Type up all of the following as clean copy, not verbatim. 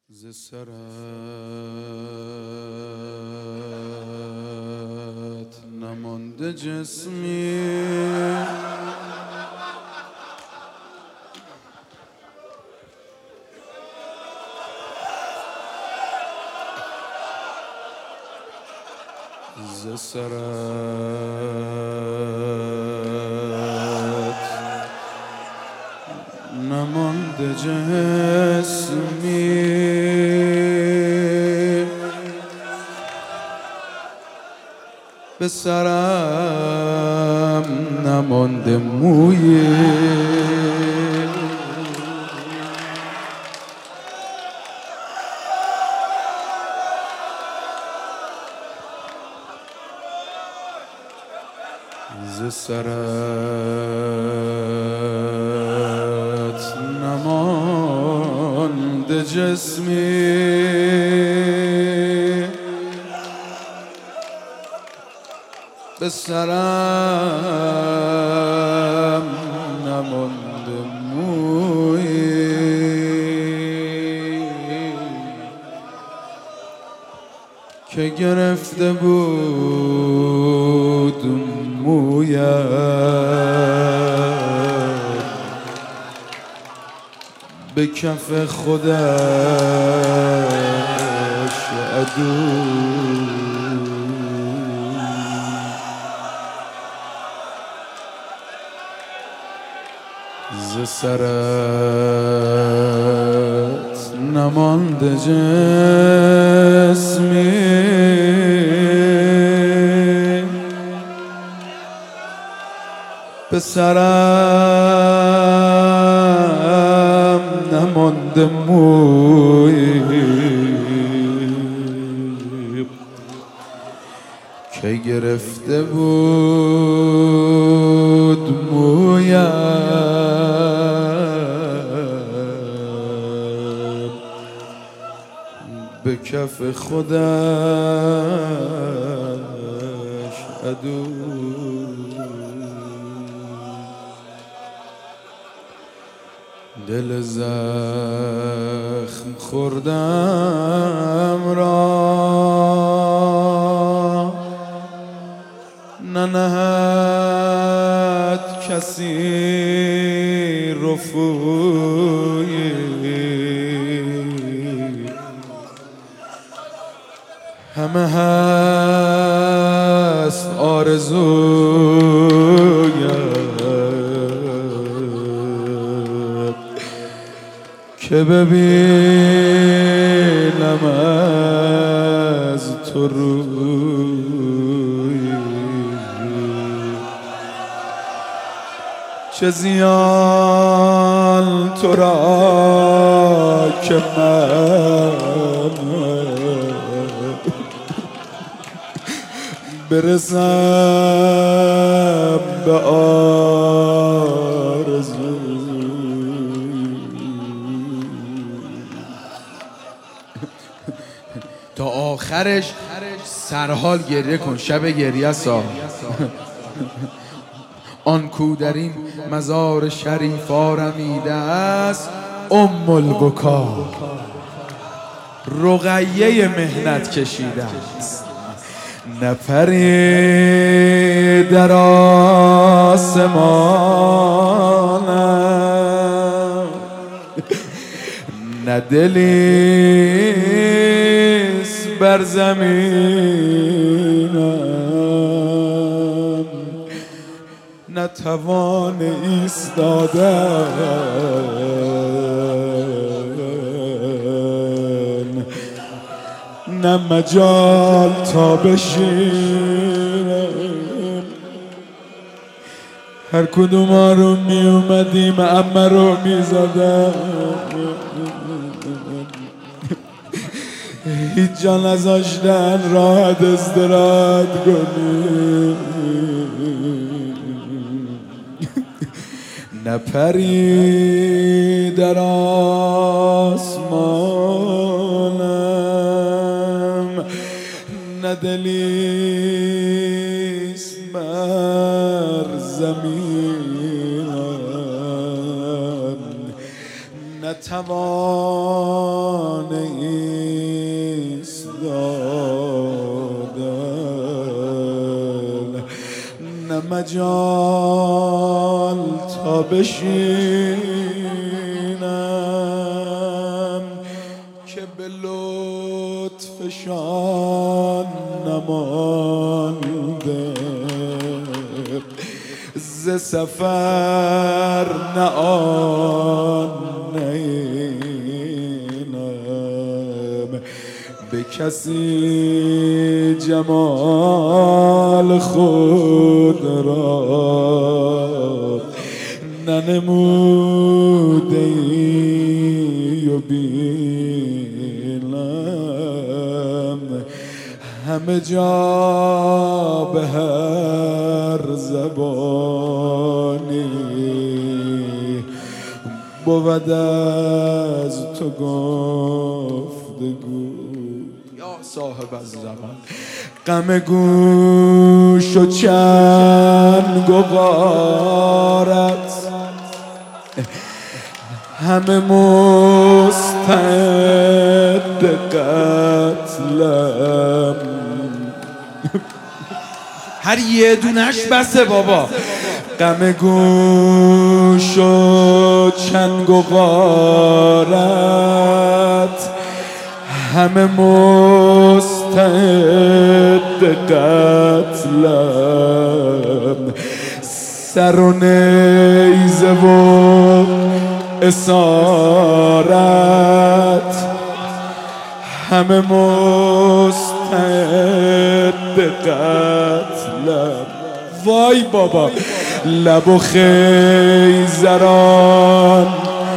ز سرت نمانده جسمی ز سرت نمانده جسمی به سرم نمانده مویی ز سرت نمانده جسمی به سرم نمانده مویی که گرفته بود مویم به کف خودش عدو ز سرت نمانده جسمی به سرم نمانده مویی که گرفته بود مویم به کف خودش عدو دل زخم خوردم را ننهد کسی رفویی همه هست آرزویم که ببینم از تو روی چه زیان تو را که من برسم به آرزو تا آخرش سرحال گریه کن، شب گریه سا آن کو در این مزار شریف آرمیده است ام البکا رقیه مهنت کشیده است نپری در آسمانم نه دلیست بر زمینم نه توان ایستادن نه مجال تا بشینم هر کدوم رو می اومدیم اما رو می زدم هیچ جا نذاشتن راحت استراحت کنیم نپری در آسمانم نه دلیست بر زمینم نتوان مجال تا بشینم که به لطفشان نمانده ز سفر نه آن نینم به کسی جمال خود را ننموده ای و بینم همه جا به هر زبانی بود از تو گفتگو یا صاحب الزمان غم گوش و چنگ و غارت همه مستعد قتلم هر یه دونش بسه بابا غم گوش و چنگ و غارت همه مستعد قتلم سر و نیزه و اسارت همه مستعد قتلم وای بابا لب و خیزران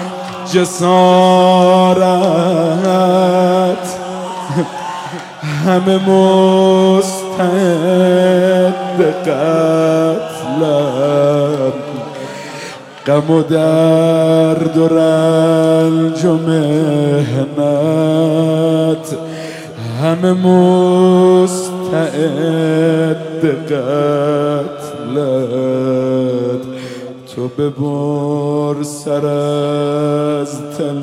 جسارت همه مستعد قتلم غم و درد و رنج و مهنت همه مستعد قتلت تو ببر سر از تن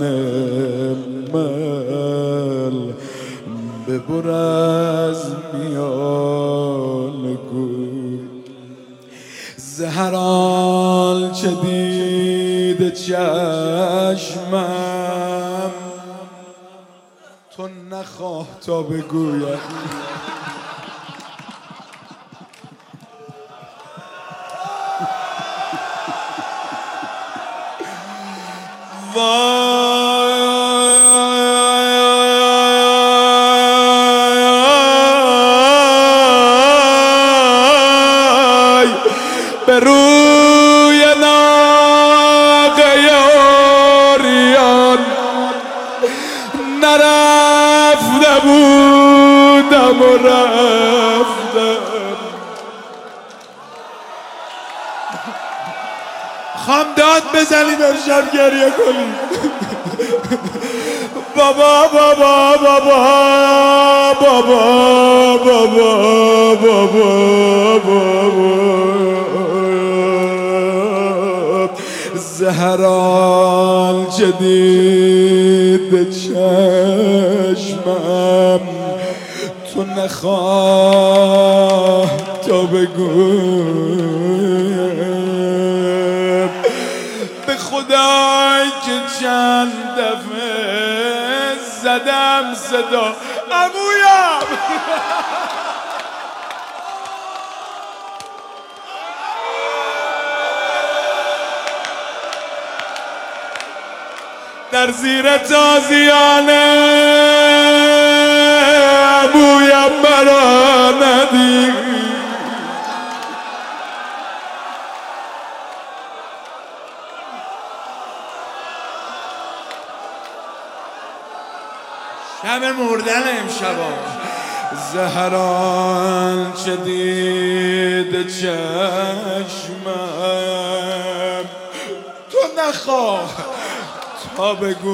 من ببر از میان گوی زهر آنچه دید چشمم تو نخواه تا بگویم وای به روی ناقه عریان نرفته بودم و رفتم خواهم داد بزنیم امشب گریه کنیم بابا بابا بابا بابا بابا بابا بابا زهر آنچه دید چشمم تو نخواه تا بگویم به خدای که چند دفعه زدم صدا عمویم در زیر تازیانه عمویم مرا ندید شب مردن امشبا زهر آنچه دید چشمم تو نخواه تا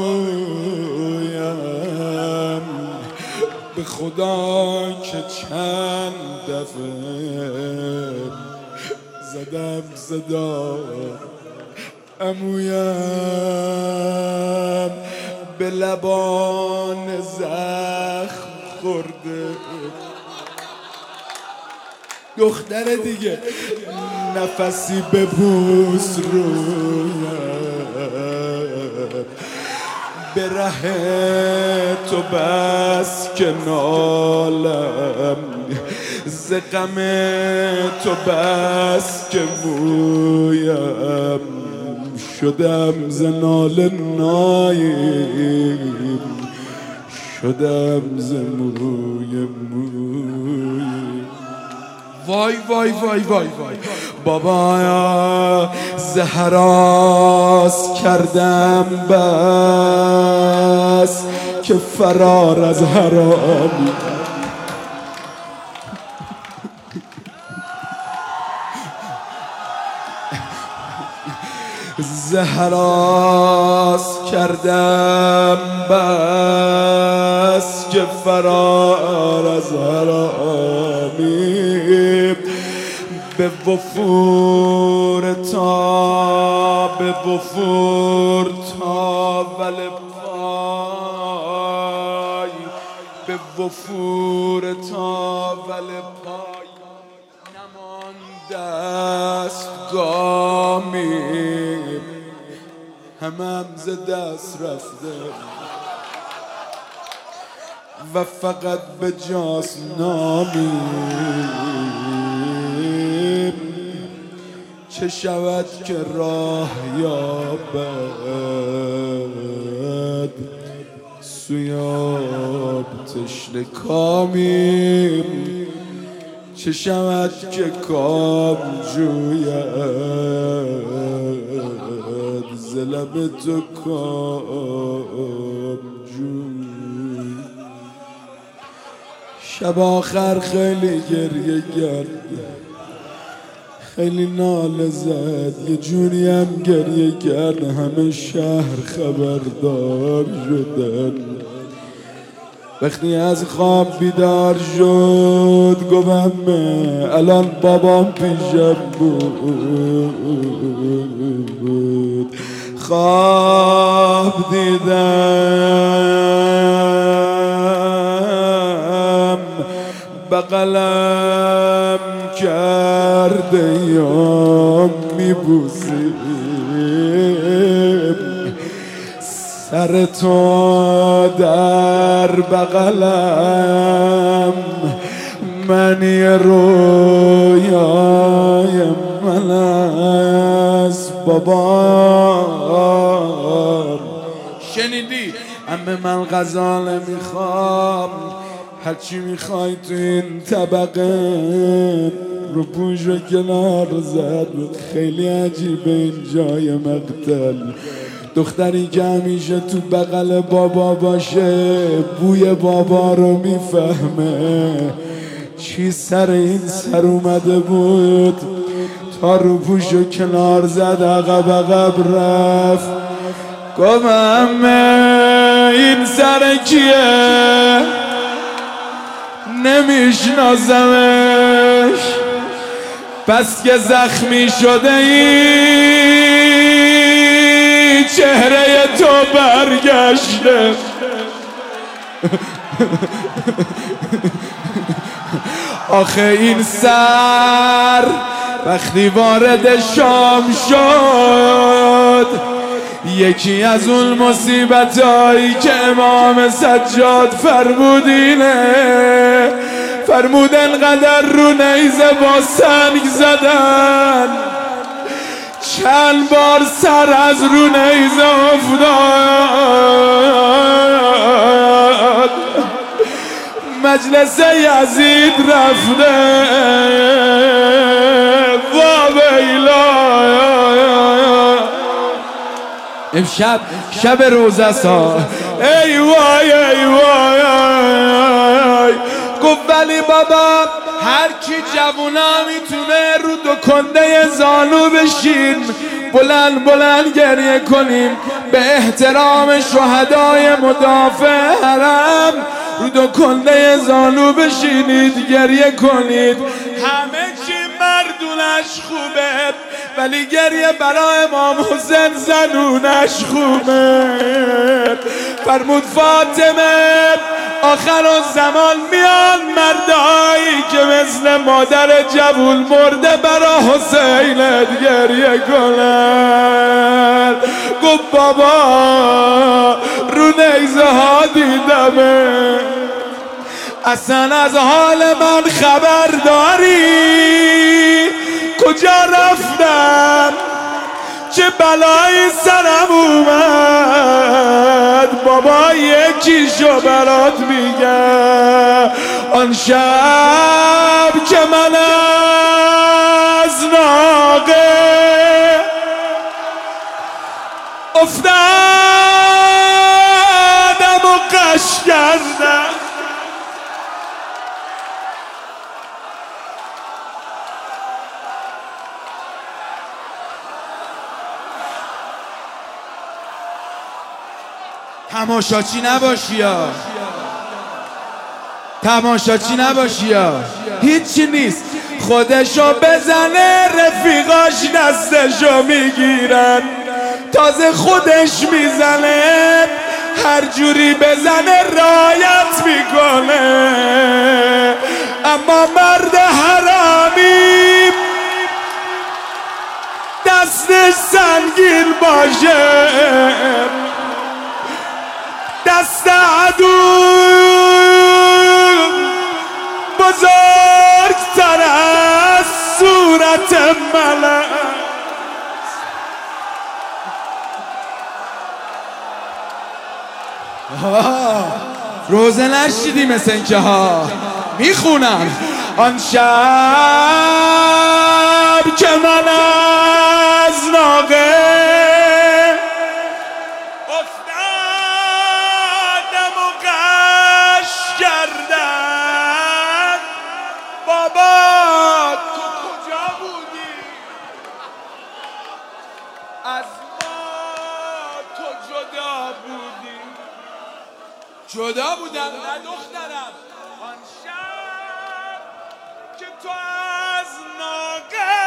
بگویم به خدا که چند دفعه زدم صدا عمویم به لبان زخم خورده دختر دیگه نفسی ببوس رویم به ره تو بس که نالم ز غم تو بس که مویم شدم ز ناله نایم شدم ز موی وای وای وای وای وای بابایا زهراس کردم بس که فرار از حرامی زهراس کردم بس که فرار از حرامی به وفور تا به وفور تا ول پای به وفور تا ول پای نمانده است گامی همم ز دست رفته و فقط به جاست نامی چه شود که راه یابد سوی آب تشنه کامی چه شود که کام جوید ز لب تو کام جوی شب آخر خیلی گریه کرد خیلی ناله زد یه جوری هم گریه کرد همه شهر خبردار شدن وقتی از خواب بیدار شد گفتم الان بابام پیشم بود خواب دیدم بغلم کرده یا میبوسیم سر تو در بغلم من یه رویای من است بابا شنیدی؟ امه من غزال میخوام هرچی میخوای تو این طبقه رو پوش و کنار زد خیلی عجیبه این جای مقتل دختری که همیشه تو بغل بابا باشه بوی بابا رو میفهمه چی سر این سر اومده بود تا رو پوش و کنار زد عقب رفت گفت این سر کیه نمیشناسمش پس که زخمی شده ای چهره تو برگشته آخه این سر وقتی وارد شام شد یکی از اون مصیبتایی که امام سجاد فرمودینه فرمود انقدر رو نیزه با سنگ زدن چند بار سر از رو نیزه افتاد مجلس یزید رفته امشب شب روزه سا ای وای ای وای گفت ولی بابا هر کی جوونا میتونه رو دو کنده زانو بشین بلند گریه کنیم به احترام شهدای مدافع حرم رو دو کنده زانو بشینید گریه کنید همه چی مردونش خوبه ولی گریه برای امام حسین زنونش خوبه فرمود فاطمه آخر الزمان میان مردایی که مثل مادر جوون مرده برا حسینت گریه کنن. گفت بابا رو نیزه ها دیدمه، اصلا از حال من خبر داری؟ کجا رفتم چه بلایی سرم اومد؟ بابا یکیشو برات میگم. آن شب که من از ناقه افتادم و قش کردم، تماشاچی نباشی یا تماشاچی نباشی یا هیچی نیست. خودشو بزنه رفیقاش دستشو میگیرن، تازه خودش میزنه هر جوری بزنه رایت میکنه. اما مرد حرامی دستش سنگین باشه، دست عدو بزرگتر از صورت ملک. روزه نشیدی مثل اینکه ها میخونم. آن شب که من از ناقه افتادم و قش کردم، بابا تو کجا بودی؟ از ما تو جدا بودی؟ جدا بودم نه دخترم. آن شب که تو از ناقه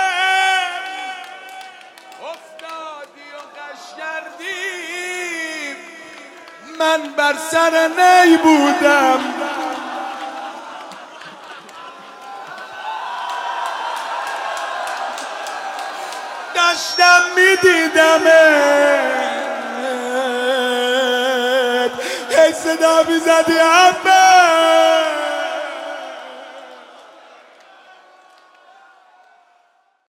افتادی و قش کردی، من بر سر نی بودم، داشتم میدیدمت، هی صدا میزدی عمه